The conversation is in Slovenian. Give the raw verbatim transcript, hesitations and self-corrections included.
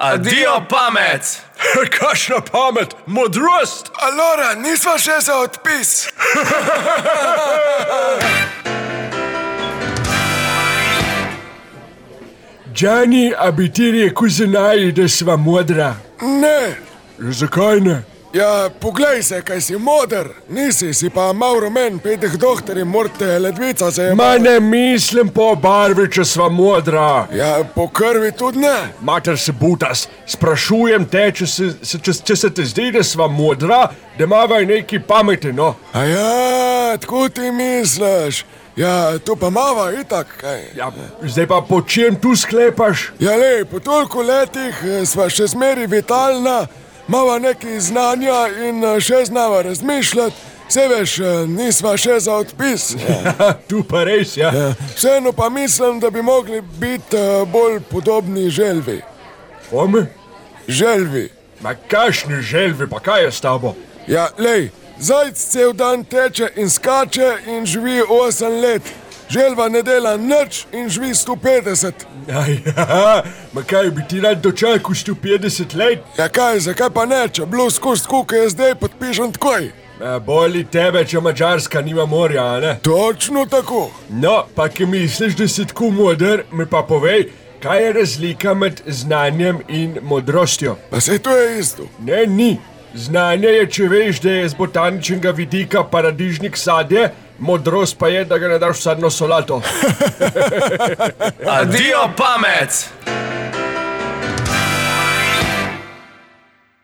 Adijo pamet! Kakšna pamet, modrost! Allora, nisva še za odpis. Gianni, a bi ti rekel za naj, da sva modra? Ne. Zakaj ne? Ja, poglej se, kaj si moder. Nisi, si pa mal rumen, petih dohtarji, morte, ledvica se je... Ma ne mislim po barvi, če sva modra. Ja, po krvi tudi ne. Mater se butas, sprašujem te, če se, se, če, če se te zdi, da sva modra, da mava neki pameti, no. A ja, tako ti misliš. Ja, to pa mava itak, kaj? Ja, zdaj pa po čem tu sklepaš? Ja, lej, po toliko letih sva še zmeri vitalna, mava neki znanja in še znava razmišljati. Se veš, nisva še za odpis. Ja, tu pa res, ja. Ja. Vseeno pa mislim, da bi mogli biti bolj podobni želvi. Ome? Želvi. Ma kakšni želvi, pa kaj je s tabo? Ja, lej, zajc cel dan teče in skače in živi osem let. Želva ne dela nič in živi sto petdeset. Ja, ja, ma kaj bi ti rad dočakal sto petdeset let? Ja kaj, zakaj pa ne, če bilo skozi tako, kaj je zdaj, podpišem takoj. Ja, boli tebe, če Madžarska nima morja, a ne? Točno tako. No, pa ki misliš, da si tako moder, mi pa povej, kaj je razlika med znanjem in modrostjo? Pa saj to je isto. Ne, ni. Znanje je, če veš, da je z botaničnega vidika paradižnik sadje, modrost pa je, da ga ne daš v sadno solato. Adijo pamet!